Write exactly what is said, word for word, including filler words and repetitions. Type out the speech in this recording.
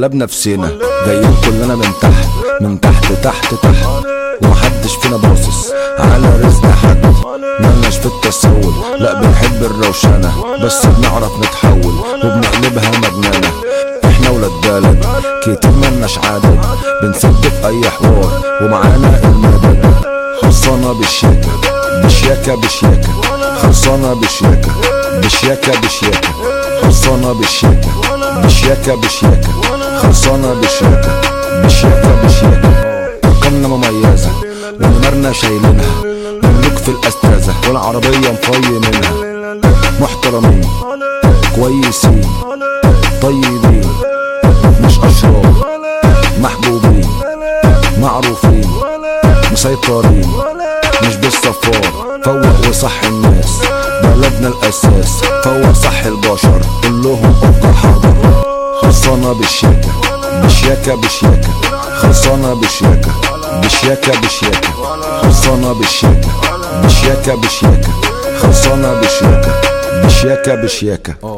ولا بنفسنا؟ جايين كلنا من تحت من تحت تحت تحت، ومحدش فينا باصص على رزق حد. مالناش في التسول، لا بنحب الروشنة، بس بنعرف نتحول وبنقلبها مجننة. احنا ولاد بلد كتير مالناش عدد، بنسد في اي حوار ومعانا المدد. خلصانة بالشياكة بشياكة بشياكة، خلصانة بالشياكة بشياكة بشياكة، خلصانة بالشياكة بشياكة بشياكة، خلصانة بالشياكة بشياكة بشياكة. أرقامنا مميزة ونمرنا شايلينها، نملك في الأستاذة والعربية مفي منها. محترمين كويسين طيبين مش أشرار، محبوبين معروفين مسيطرين مش بالصفار. فوق وصح الناس بلدنا الأساس، فوق صح البشر كلهم أبقى حاضر. خلصانة بالشياكة بشياكة بشياكة، خلصانة بالشياكة بشياكة بشياكة، خلصانة بالشياكة بشياكة بشياكة، خلصانة بالشياكة بشياكة بشياكة.